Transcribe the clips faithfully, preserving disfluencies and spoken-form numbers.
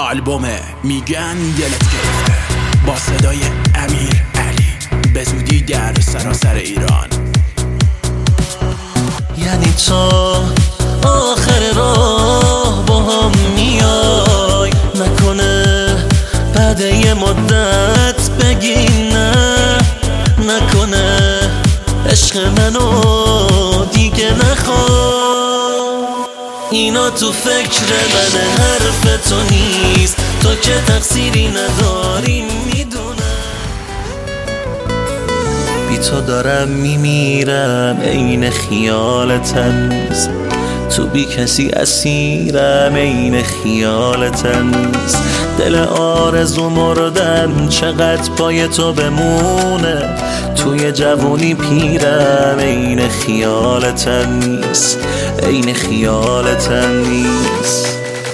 آلبوم میگن دلت گرفته با صدای امیر علی به زودی در سراسر ایران. یعنی تا آخر راه با هم میای، نکنه بعد یه مدت بگی نه، نکنه عشق منو دیگه نخواه. اینا تو فکر من حرف تو نیست، تو که تقصیری نداری میدونم. بی تو دارم میمیرم عین خیالتم نیست، تو بی کسی اسیرم عین خیالتم نیست. دل آرزو مردم چقدر پای تو بمونه، توی جوونی پیرم عین خیالتم نیست، عین خیالتم نیست،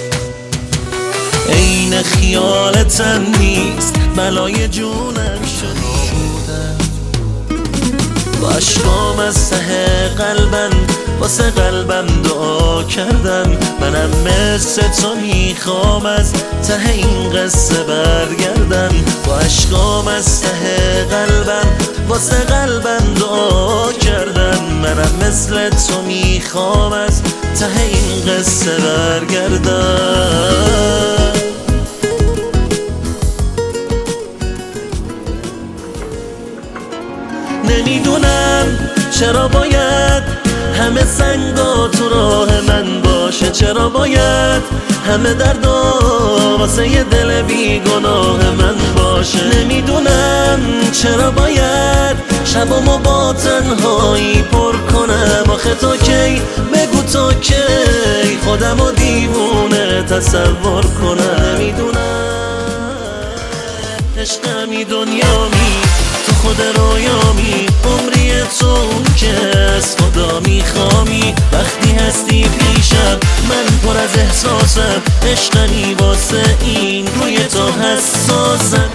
عین خیالتم نیست. بلای جونم شده بودم با عشقام از ته قلبم، واسه قلبم دعا کردم. منم مثل تو میخوام از ته این قصه برگردم، با عشقام از ته قلبم واسه قلبم دعا کردم. منم مثل تو میخوام از ته این قصه برگردم. نمیدونم چرا باید همه سنگا تو راه من باشه، چرا باید همه دردا واسه یه دل بیگناه من باشه. نمیدونم چرا باید شبامو با تنهایی پر کنم. آخه تا کی بگو تا کی خودمو دیوونه تصور کنم. نمیدونم عشقمی دنیامی تو خود رویامی، عمری تو که از خدا میخوامی. وقتی هستی پیشم من پر از احساسم، عشقمی واسه این روی تو حساسم.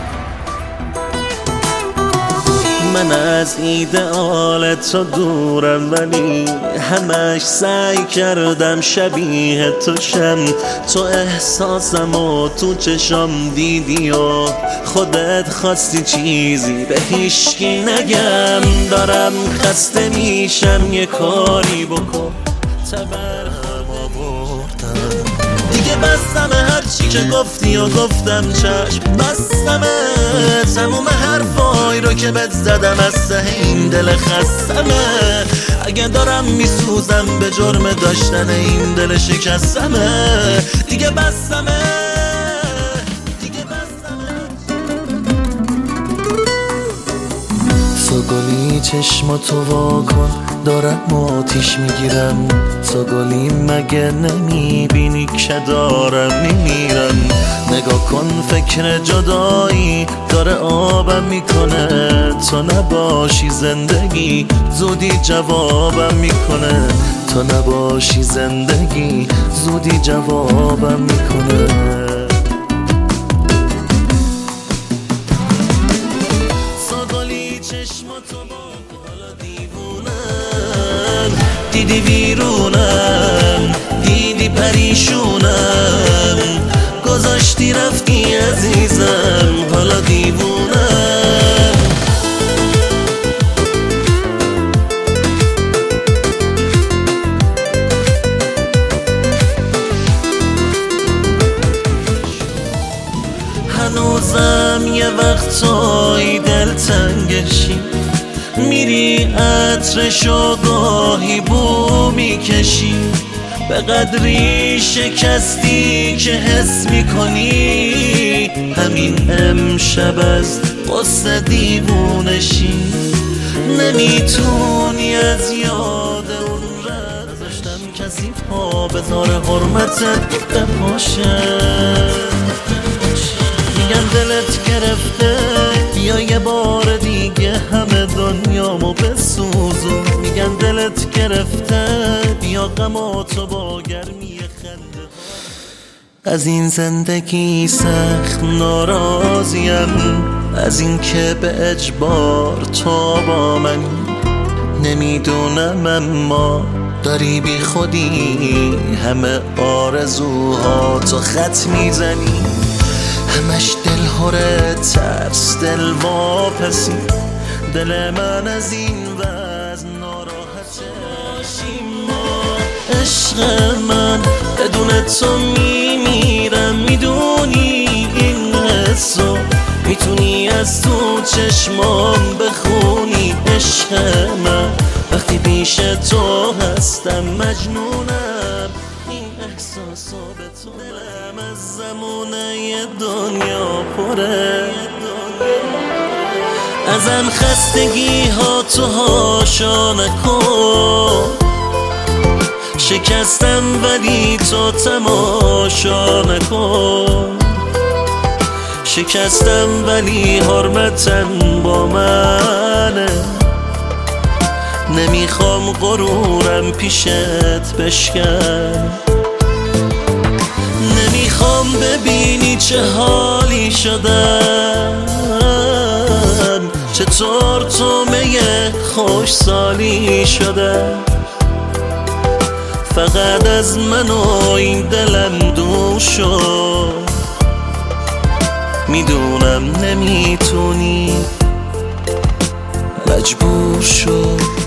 من از ایدئال تو دورم ولی همش سعی کردم شبیه تو شم. تو احساسم و تو چشم دیدی و خودت خواستی چیزی به هیچکی نگم. دارم خسته میشم یه کاری بکن تبرم آوردم دیگه. بستمه هرچی که گفتی و گفتم چشم، بستمه تموم حرفای رو که بهت زدم از ته این دل خستمه. اگه دارم میسوزم به جرم داشتن این دل شکستمه، دیگه بستمه دیگه بستمه. تو گلی چشماتو واکن دارم آتیش میگیرم. تو گلی مگه نمیبینی که دارم میمیرم. نگاه کن فکر جدایی داره آبم میکنه، تو نباشی زندگی زودی جوابم میکنه. تو نباشی زندگی زودی جوابم میکنه. ساگلی چشماتو با حالا دیوونم، دیدی ویرونم، دیدی پریشونم، گذاشتی رفتی عزیزم حالا دیوونم. هنوزم یه وقتایی دلتنگشی، میری عطرشو گاهی بو میکشی. به قدری شکستی که حس میکنی همین امشب از قصه دیوونشی. نمیتونی از یاد اون رد داشتم کسی پا بذار حرمتت بپاشه. میگن دلت گرفته یا یه بار دیگه همه دنیامو بسوزون. میگن دلت گرفته بیا غماتو با گرمی خنده. از این زندگی سخت ناراضیم، از این که به اجبار تو با من. نمیدونم اما داری بی خودی همه آرزوها تو خط میزنی، همش دل هره ترس دل واپسی، دل من از این وضع ناراحته. عشق من بدون تو میمیرم، میدونی این حسو میتونی از تو چشمام بخونی. عشق من وقتی پیش تو هستم مجنونم، این احساسو به تو دلم از زمونه دنیا پره. ازم خستگی ها تو هاشا نکن، شکستم ولی تو تماشا نکن، شکستم ولی حرمتن با منه، نمیخوام غرورم پیشت بشکن، نمیخوام ببینی چه حالی شدم، چطور تو میه خوش سالی شدم. فقط از من و این دلم دور شد، میدونم نمیتونی مجبور شد.